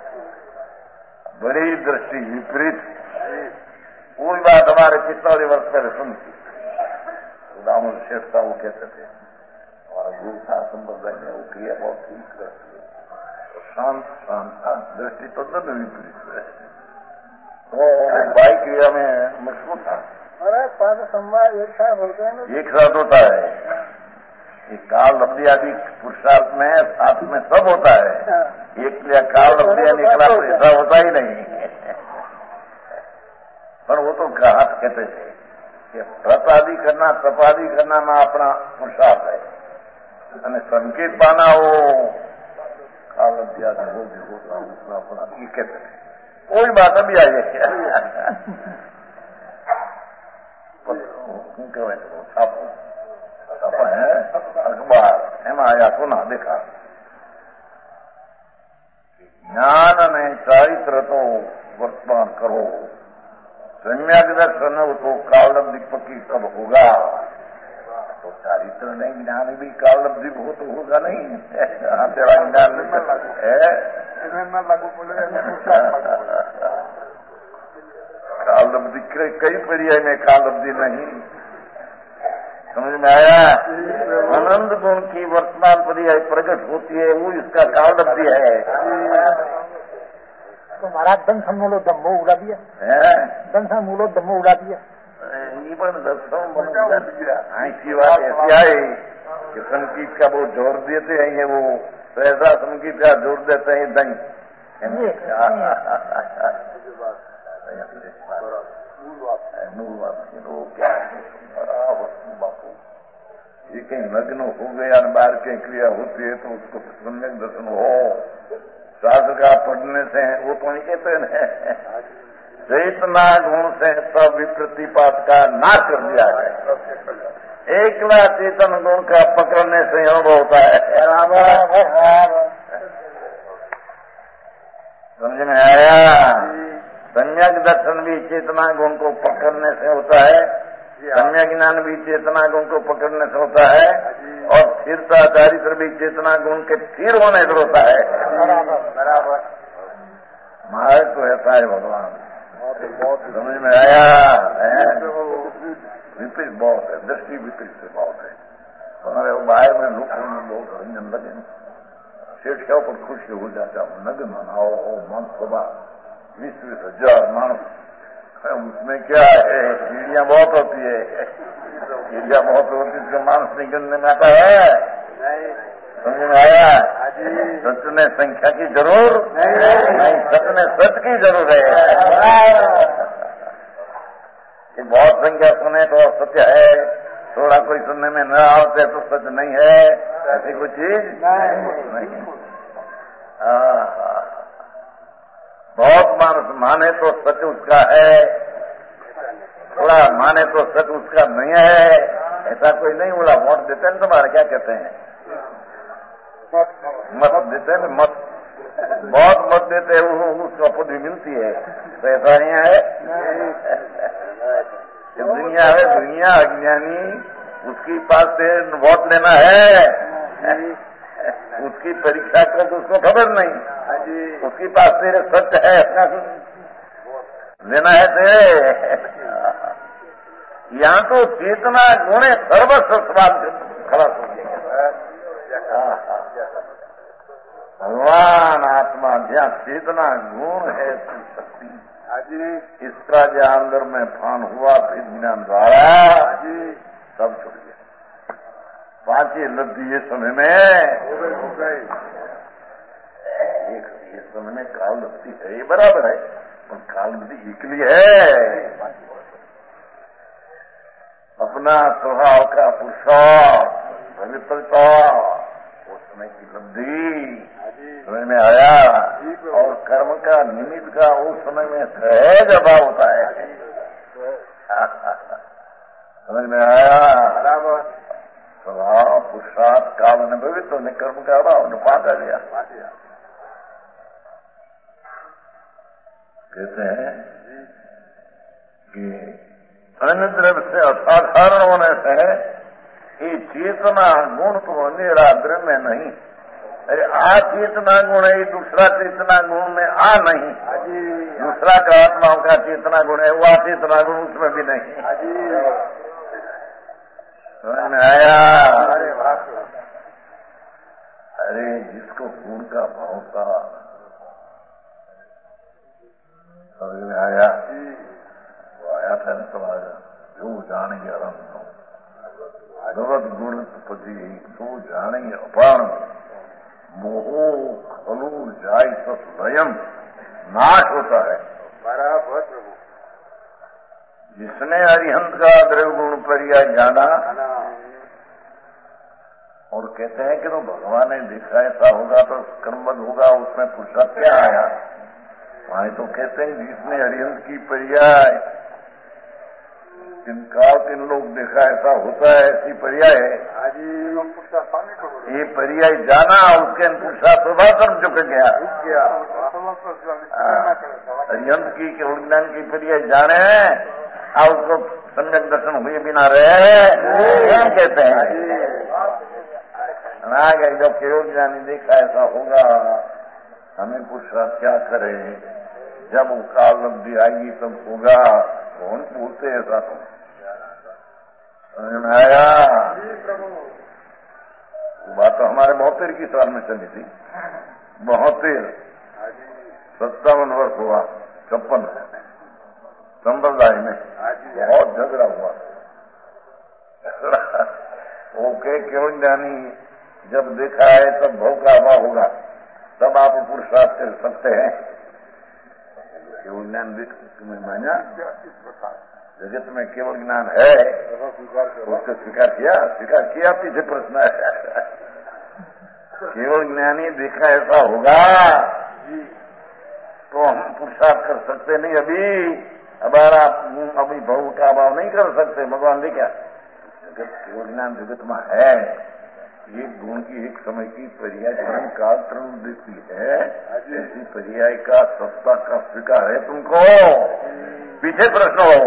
बड़ी दृष्टि विपरीत। कोई बात हमारे पिछले वर्ष पहले सुनती, दामोदर शेठ था, वो कहते थे हमारा गुरु था संप्रदाय में, वो क्रिया बहुत ठीक करती है, शांत शांत दृष्टि तो तब विपरीत है। तो भाई क्रिया में मशहूर था। अरे पाद संवाद एक साथ होते हैं, एक साथ होता है। ये काल लब्धि आदि पुरुषार्थ में साथ में सब होता है। एक लिया काल लब्धिया निकला तो ऐसा होता ही नहीं। पर वो तो घात कहते थे कि व्रत आदि करना, तप आदि करना में अपना पुरुषार्थ है, અને संकेत पाना हो काल लब्धि आदि हो भी होता अपना, ये कहते थे। कोई बात अभी आई है छापो छापा है अखबार आया सुना देखा। ज्ञान ने चारित्र तो वर्तमान करो, सम्यक दर्शन हो तो कालब्धि पक्की कब होगा। तो चारित्र नहीं, ज्ञान भी कालब्धि हो तो होगा नहीं। तेरा ज्ञान है कालब्धि कई पर्याय में कालब्धि नहीं, समझ में आया। आनंद गुण की वर्तमान पर्याय प्रकट होती है, वो इसका कालब्धि है। तो महाराज दंसन मूलो दम्भो उड़ा दिया, दंसन मूलो दम्भो उड़ा दिया। ऐसी बात ऐसी आई कि संगीत का वो जोर देते हैं, ये वो ऐसा संगीत का जोर देते हैं दंग। बापू ये कहीं लग्न हो गया, बाहर की क्रिया होती है तो उसको सम्यक दर्शन हो। शास्त्र का पढ़ने से वो तो नहीं कहते हैं, चेतना गुण से सब विप्रतिपात का नाश कर दिया है। एकला चेतन गुण का पकड़ने से अनुभव होता है। समझ में आया। सम्यक दर्शन भी चेतना गुण को पकड़ने से होता है, सम्यक ज्ञान भी चेतना गुण को पकड़ने से होता है, और स्थिरता चारित्र भी चेतना गुण के स्थिर होने से होता है। बराबर महाराज तो ऐसा है भगवान। समझ में आया। विपरीत बहुत है, दृष्टि विपरीत से बहुत है। हमारे बाहर में लोग बहुत रंजन लगे, सेठियों पर खुशी हो जाता हूँ। नग्न मनाओ मन सुबह बीस बीस हजार मानस, उसमें क्या है, सीढ़ियाँ बहुत होती है, सीढ़ियाँ बहुत होती है, इसका मानस निकलने में आता है। समझ में आया। सच में संख्या की जरूर नहीं, सच में सच की जरूर है। कि बहुत संख्या सुने तो सत्य है, थोड़ा कोई सुनने में न आते तो सच नहीं है, ऐसी कोई चीज नहीं। बहुत मानस माने तो सच उसका है, थोड़ा माने तो सच उसका नहीं है, ऐसा कोई नहीं। बोला वोट देते हैं तुम्हारे, क्या कहते हैं, मत देते हैं, मत बहुत मत देते हैं, उसको पदवी मिलती है। तो ऐसा नहीं है। दुनिया है, दुनिया अज्ञानी, उसकी पास से वोट लेना है, उसकी परीक्षा को तो उसको खबर नहीं, उसकी पास तेरे सत्य है लेना है तेरे। यहाँ तो चेतना गुणे सर्वस्व सवाल खड़ा हो गया। भगवान आत्मा जहाँ चेतना गुण है शक्ति, इसका जो अंदर में फान हुआ फिर ज्ञान द्वारा सब छुट गया। पांची लब्धि ये समय में हो गई। एक ये समय में काल लब्धि है, ये बराबर है, पर काल लब्धि एकली है। अपना स्वभाव का पुरुषार्थ पवित्रता उस समय की लब्धि समझ में आया, और कर्म का निमित्त का उस समय में सहज अभाव होता है। समझ में आया। स्वभाव पुरुषार्थ काल अनुभवित होने कर्म का अभाव ने पाता गया। कहते हैं कि अन्य द्रव्य से असाधारण होने से ये चेतना गुण तो मेरा द्रव्य नहीं, अरे आ चेतना गुण है, दूसरा चेतना गुण में आ नहीं, दूसरा का आत्माओं का चेतना गुण है, वो चेतना गुण उसमें भी नहीं। समझ में आया। अरे जिसको गुण का भाव था, समझ में आया, वो आया था न तुम्हारा जो जानेंगे अरम भगवत गुण पति जो जानेंगे अपान मोहो खलु जाय तो स्वयं नाश होता है। बराबर प्रभु। जिसने अरिहंत का द्रव्य गुण पर्याय जाना और कहते हैं कि तो भगवान ने देखा ऐसा होगा तो कर्मबद्ध होगा, उसमें पुरुषार्थ क्या आया। वहां तो कहते हैं जिसने अरिहंत की पर्याय तीन काल तीन लोग देखा ऐसा होता है, ऐसी पर्याय है। ये पर्याय जाना उसके पुरुषार्थ स्वभाव झुक गया। यंत्र की केवल ज्ञान की पर्याय जाने और उसको सम्यक दर्शन हुए बिना रहे कहते हैं। आ गए जब केवल ज्ञानी देखा ऐसा होगा, हमें पुरुषार्थ क्या करे? जब वो काल लब्धि आएगी तब होगा। कौन पूछते ऐसा तो समझ में आया? बात तो हमारे बहत्तर की साल में चली थी। बहत्तर सत्तावन वर्ष हुआ, छप्पन संप्रदाय में बहुत झगड़ा हुआ। ओके केवल ज्ञानी जब देखा है तब भव का अभाव होगा, तब आप पुरुषार्थ कर सकते हैं। केवल ज्ञान देख तुम्हें माना जगत में केवल ज्ञान है, उसको स्वीकार किया स्वीकार किया पीछे प्रश्न है। केवल ज्ञानी देखा ऐसा होगा तो हम पुरुषार्थ कर सकते नहीं। अभी हमारा अभी भव का अभाव नहीं कर सकते। भगवान देखा जगत केवल ज्ञान जगत में है, एक गुण की एक समय की पर्याय धर्म काल त्रम देती है, ऐसी पर्याय का सत्ता का स्वीकार है तुमको? पीछे प्रश्न हो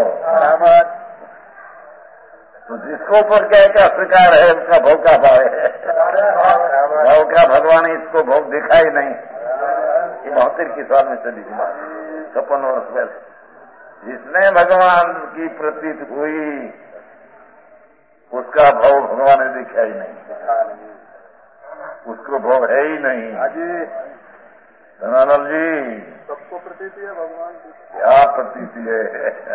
तो जिसको ऊपर क्या क्या स्वीकार है उसका भोग का भाव है। भाव का भगवान इसको भोग दिखा ही नहीं। ये बहत्तर की साल में चली थी बात, छप्पन वर्ष पहले। जिसने भगवान की प्रतीत हुई उसका भाव भगवान ने देखा ही नहीं, उसको भाव है ही नहीं। धनानंद जी सबको प्रतीति है भगवान की। क्या प्रतीति है?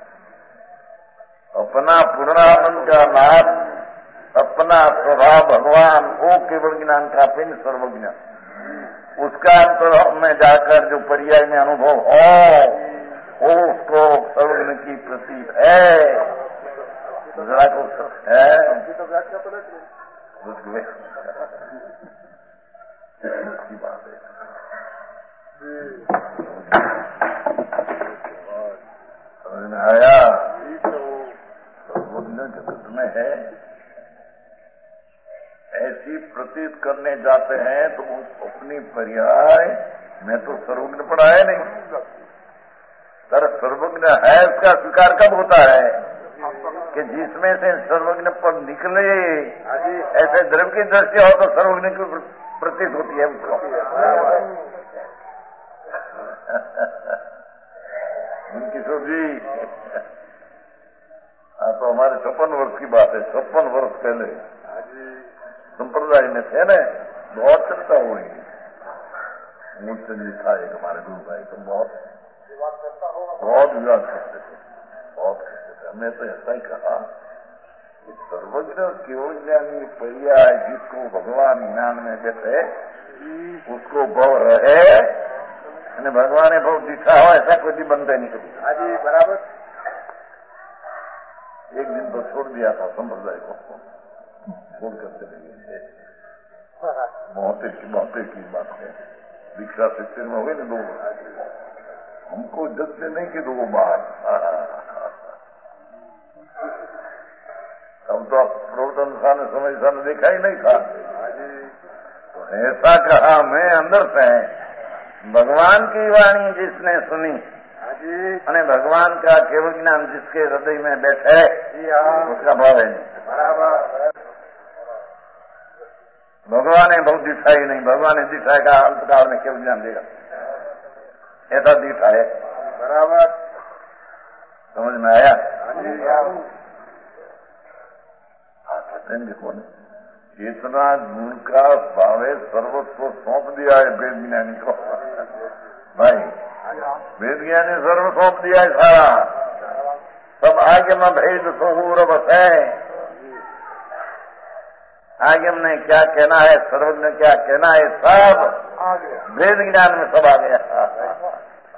अपना पूर्णानंद का नाम, अपना स्वभाव भगवान, वो केवल ज्ञान का पिंड सर्वज्ञ, उसका अंतर में जाकर जो पर्याय में अनुभव हो वो उसको सर्वज्ञ की प्रतीत है। दूसरा को है तो व्याख्या पलट रही की बात है। समझ में आया? सर्वज्ञ जगत में है, ऐसी प्रतीत करने जाते हैं तो अपनी पर्याय में तो सर्वज्ञ पढ़ा है नहीं। तर सर्वज्ञ है उसका स्वीकार कब होता है कि जिसमें से सर्वज्ञ पद निकले, ऐसे द्रव्य की दृष्टि हो तो सर्वज्ञ की प्रतीत होती है उसको। किशोर जी हाँ, तो हमारे छप्पन वर्ष की बात है। छप्पन वर्ष पहले संप्रदाय में थे न, बहुत चर्चा हुई। मुझसे जी था एक हमारे गुरु भाई, तो बहुत बहुत विवाद करते थे, बहुत करते थे। हमने तो ऐसा ही कहा कि सर्वज्ञ केवल ज्ञानी पर्याय जिसको भगवान ज्ञान में बैठे उसको भव रहे, भगवान ने भव दिखा हो ऐसा कोई भी बनता नहीं कभी। हाँ जी बराबर। एक दिन तो छोड़ दिया था संप्रदाय को, छोड़ कर चले गए। बहुते की बहुते की बात है। दीक्षा शिक्षण में हो गई ना दो, हमको जब से नहीं कि दो बार। तब तो प्रवर्तन ने समय सा देखा ही नहीं था। तो ऐसा कहा मैं अंदर से भगवान की वाणी जिसने सुनी અને भगवान का केवल ज्ञान जिसके हृदय में बैठे उसका भाव है। भगवान ने बहुत दिखाई नहीं, भगवान ने दिखाए का अंतकाल में केवल ज्ञान देगा, ऐसा दिखा है। बराबर समझ में आया? देखो इतना गुण का भावे सर्वस्व सौंप दिया है वेद ज्ञानी को। भाई वेद ज्ञानी सर्व सौंप दिया है सारा, सब आगे में भेद सहूर बस है। आगे हमने क्या कहना है, सर्वज्ञ क्या कहना है, सब वेद ज्ञान में सब आ गया।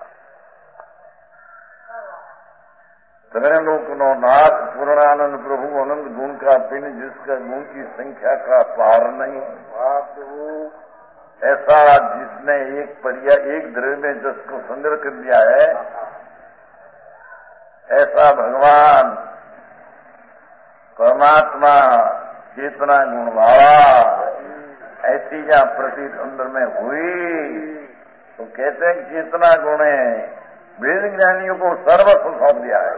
त्रैलोक नो नाथ पूर्णानंद प्रभु अनंत गुण का पिंड जिसका गुण की संख्या का पार नहीं। ऐसा जिसने एक पर्या एक द्रव्य में जिसको संग्रह कर दिया है, ऐसा भगवान परमात्मा चेतना गुण वाला ऐसी जहाँ प्रतीत अंदर में हुई तो कहते हैं चेतना गुण है। वेद ज्ञानियों को सर्वस्व सौंप दिया है।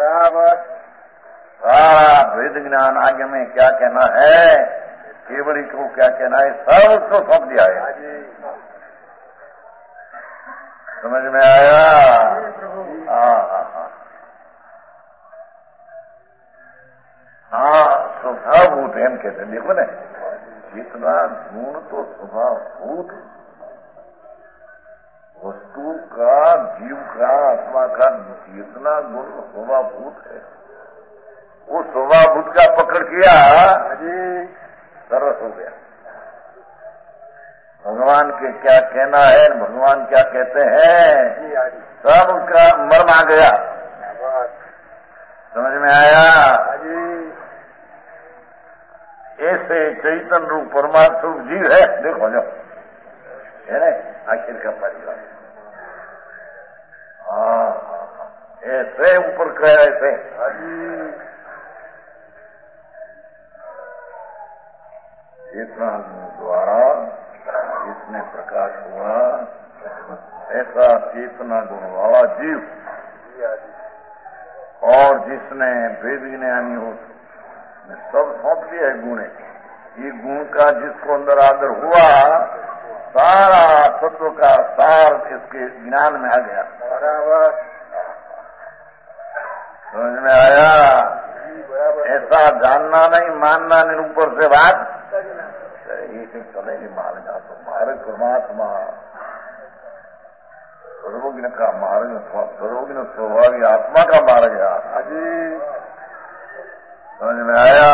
सारा वेद ज्ञान आगे में क्या कहना है, केवली को क्या कहना है, सब उसको सौंप दिया है। समझ में आया? हाँ हाँ हाँ हाँ स्वभावभूत है कहते हैं। देखो ना, जितना गुण तो स्वभावभूत वस्तु का, जीव का, आत्मा का जितना गुण स्वभावभूत है, वो स्वभावभूत का पकड़ किया सरस हो गया। भगवान के क्या कहना है, भगवान क्या कहते हैं, सब उसका मर्म आ गया। समझ में आया? ऐसे चैतन्य रूप परमात्मा रूप जीव है। देखो जो है ना आखिर का परिवार, हाँ ऐसे ऊपर कह ऐसे चेतना द्वारा जिसने प्रकाश हुआ, ऐसा चेतना गुण वाला जीव और जिसने वेद ज्ञानी हो सब सौंप दिया है गुण। ये गुण का जिसको अंदर आदर हुआ, सारा तत्व का सार इसके ज्ञान में आ गया। समझ में आया? ऐसा जानना नहीं, मानना नहीं, ऊपर से बात एक चलेगी मार्ग। तो मार्ग परमात्मा सर्वज्ञ का मार्ग, सर्वज्ञ स्वभावी आत्मा का मार्ग है। समझ में आया?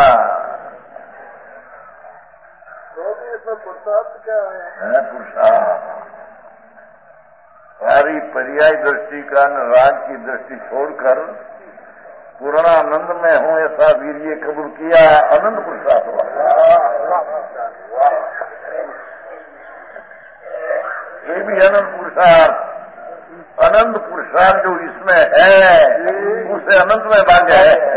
तो इसमें पुरुषार्थ क्या है? पुरुषार्थ सारी पर्याय दृष्टि का राग की दृष्टि छोड़कर पूर्णानंद में हूं ऐसा वीर्य कबूल किया, अनंत पुरुषार्थ हुआ। ये भी अनंत पुरुषार्थ, अनंत पुरुषार्थ जो इसमें है उसे अनंत में भाग्य है।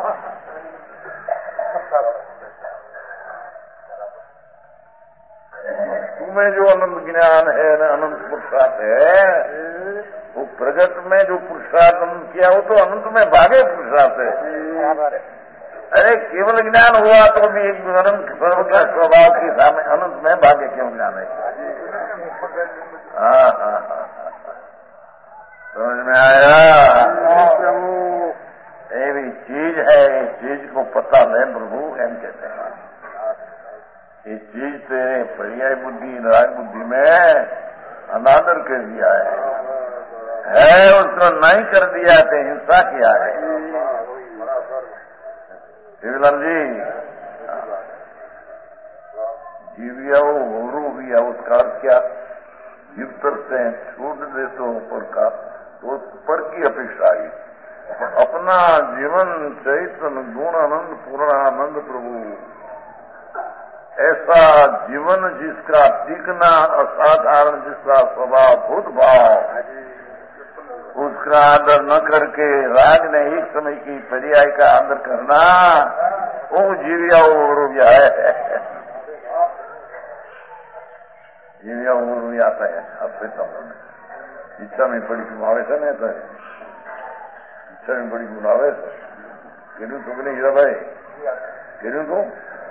तुम्हें जो अनंत ज्ञान है, अनंत पुरुषार्थ है, वो प्रगट में जो पुरुषार्थ अनंत किया वो तो अनंत में भागे पुरुषार्थ है। अरे केवल ज्ञान हुआ तो भी एक अनंत सर्व के स्वभाव के सामने अनंत में भागे क्यों ज्ञान है? हाँ हाँ हाँ समझ में आया? ये भी चीज है, इस चीज को पता है प्रभु एम कहते हैं। ये चीज तेरे पर्याय बुद्धि, राग बुद्धि में अनादर कर दिया है, है उसको नहीं कर दिया तो हिंसा किया है। शिवलाल जी, जीविया हो भी उसका अर्थ क्या? युक्तर से छूट दे तो ऊपर का, तो पर की अपेक्षा आई। अपना जीवन चैतन्य गुण आनंद पूर्णानंद प्रभु, ऐसा जीवन जिसका दिखना असाधारण, जिसका स्वभाव भूत भाव, उसका आदर न करके राग ने एक समय की पर्याय का आदर करना, वो जीविया हो गया है। जीविया हो जाता है। अब फिर इच्छा में बड़ी गुनावे से नहीं था, इच्छा में बड़ी गुनावे से केरू तो नहीं हीरा भाई, केरू तो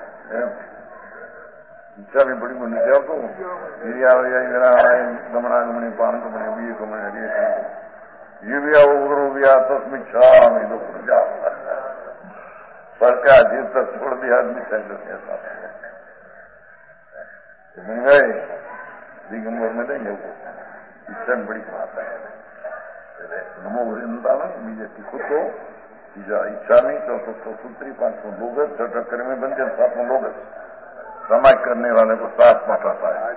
इच्छा में बड़ी गुण जाओ तो हीरिया गमना गमनी पान गमने भी गमने जीविया उग्र गया तस्मिच्छा में दुख जा पर क्या जीव तक छोड़ दिया आदमी चल गए दिगंबर में देंगे वो इच्छा में बड़ी बात है। नमो वृंदावन बीजे सीखो तो इच्छा नहीं तो सूत्री पांच सौ लोग चटक्कर में बन जाए, सात लोग समाज करने वाले को साथ पटाता है।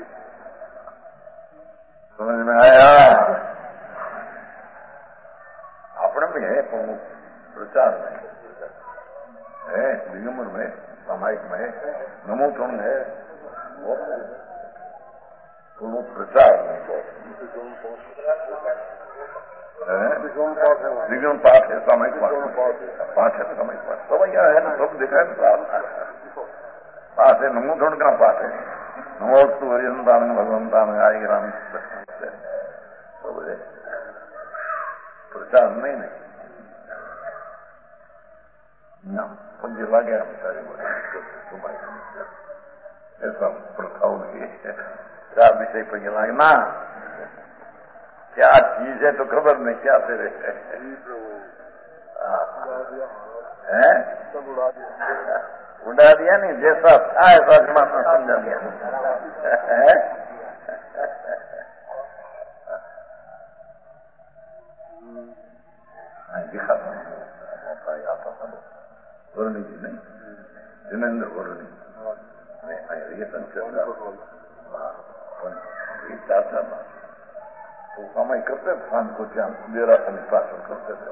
समझ में आया? अपने में है प्रचार में है, दिगंबर में, सामायिक में, नमोचन है, तो वो प्रचार में द्विगुण पाठ है, सामयिक पाठ है, सामयिक पाठ सब यहाँ है ना, सब देखा है पाठ है। नमो थोड़ का पाठ है, नमोस्तु हरिहंतान भगवंतान आय राम सब है प्रचार नहीं नहीं पंजे लगे हम सारे ऐसा प्रथा उनकी क्या विषय पंजे लगना, क्या चीज है तो खबर नहीं, क्या तेरे है उड़ा दिया नहीं, जैसा था ऐसा जमाना समझा दिया। दिखाता हूँ वर्णी जी नहीं, जिनेन्द्र वर्णी ये संचर चाहता ना तो समय करते स्थान को क्या मेरा अनुशासन करते थे।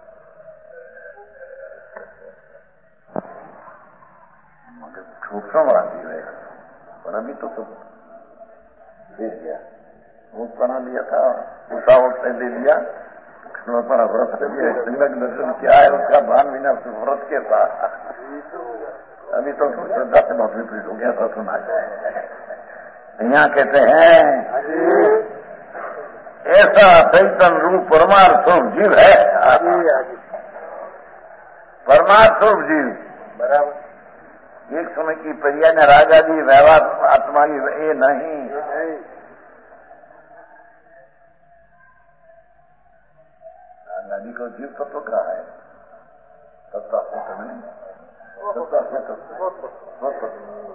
छोटा आती है पर अभी तो सब दे दिया, भूत बना लिया था, उठावट से दे दिया, अपना व्रत कर दिया, संगत दर्शन क्या है उसका भान बिना व्रत के साथ अभी तो श्रद्धा से बहुत विपरीत हो गया था। सुना यहाँ कहते हैं ऐसा चैतन रूप परमार्थ स्वरूप जीव है, परमार्थ स्वरूप जीव बराबर। एक समय की परिया ने राजा जी व्यवहार आत्मा की ये नहीं, राजा जी को जीव तत्व कहा है, सत्ता से नहीं, सत्ता से तत्व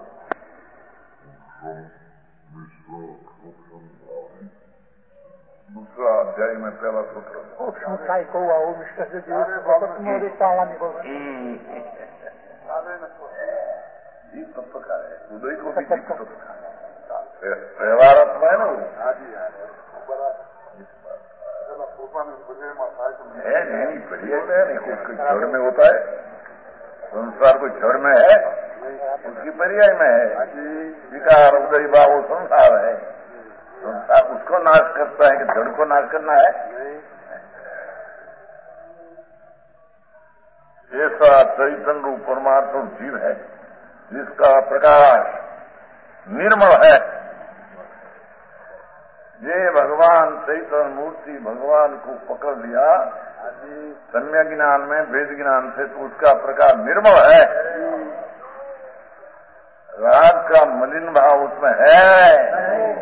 दूसरा अध्याय में पहला सूत्र जीव तत्व का है, उदय को भी जीव तत्व का है, व्यवहार आत्मा है ना है नहीं, बढ़िया है नहीं, कुछ जड़ में होता है, संसार को जड़ में है, उसकी पर्याय में है, विकार उदय भाव संसार है, संसार उसको नाश करता है कि जड़ को नाश करना है। ऐसा चैतन्य रूप परमात्मा जीव है जिसका प्रकाश निर्मल है। ये भगवान चैतन्य मूर्ति भगवान को पकड़ लिया सम्यक ज्ञान में, वेद ज्ञान से, तो उसका प्रकाश निर्मल है, राग का मलिन भाव उसमें है।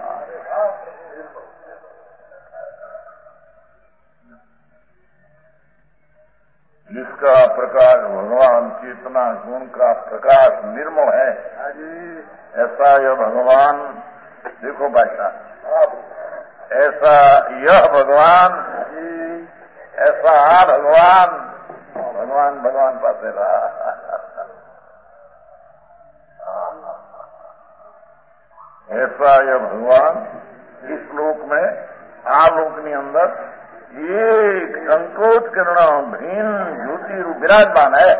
जिसका प्रकाश भगवान चेतना गुण का प्रकाश निर्मल है, ऐसा यह भगवान, देखो भाई साहब, ऐसा यह भगवान, ऐसा भगवान, भगवान भगवान पास रहा, ऐसा यह भगवान इस लोक में आलोकनी अंदर एक संकोच करना भिन्न ज्योति रूप विराजमान है।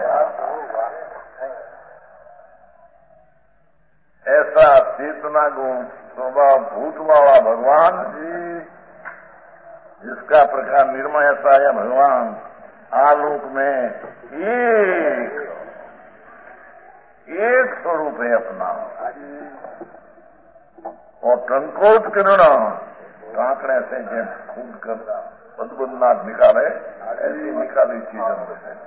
ऐसा चेतना गुण स्वभाव भूत वाला भगवान जी, जिसका प्रकाश निर्मय, ऐसा है भगवान आलोक में एक एक स्वरूप है अपना, और संकोच करना कांकड़े से जब खूब कर बदबदनाथ निकाले, ऐसी निकाली चीज अंदर से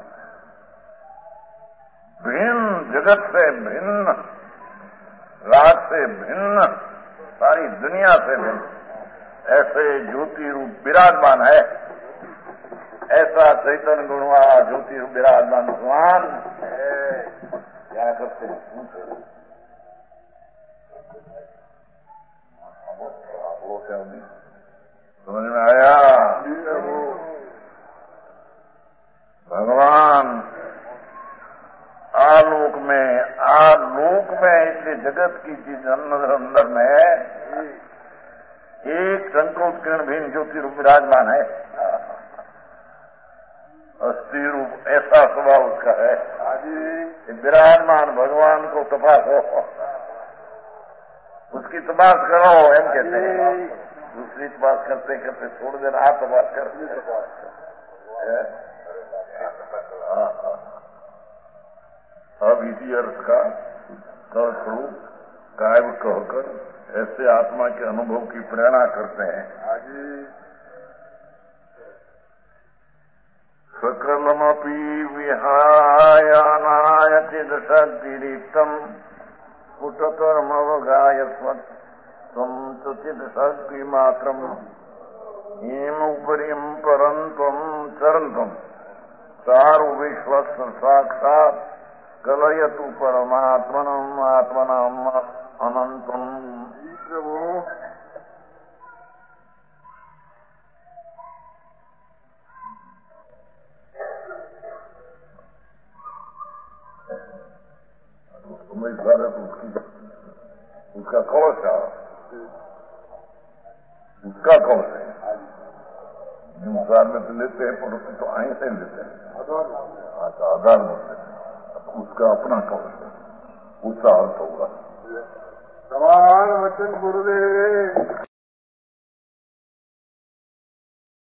भिन्न, जगत से भिन्न, राग से भिन्न, सारी दुनिया से भिन्न, ऐसे ज्योति रूप विराजमान है। ऐसा चैतन्य गुण वाला ज्योति रूप विराजमान भगवान क्या करते हैं, वो क्या नहीं समझ में आया? भगवान आलोक में, आलोक में इसलिए जगत की चीज अंदर अंदर में एक संकोच किरण भिन्न ज्योति रूप विराजमान है, अस्थि रूप ऐसा स्वभाव उसका है। विराजमान भगवान को तपासो, उसकी तपास करो, एम कहते हैं। दूसरी बात करते करते छोड़ देना, हाथ बात करते अब इसी अर्थ का स्वरूप कायम कहकर ऐसे आत्मा के अनुभव की प्रेरणा करते हैं। सकलमपि विहाय अनायचिद सद्दीप्तम् स्फुटतरमवगायस्वत् त्वं सुचिद शक्तिमात्रम् हेमोपरिं परं त्वं चरन्तम् चारु विश्वस्य साक्षात् कलयतु परमात्मनम् आत्मनाम् अनन्तम्। तुम्हें सारे उसका कवच है, उसका कवच है। संसार में तो लेते हैं पर तो आई से लेते हैं, अच्छा आधार लेते हैं, उसका अपना कवच है, उसका अर्थ होगा। समान वचन गुरुदेव।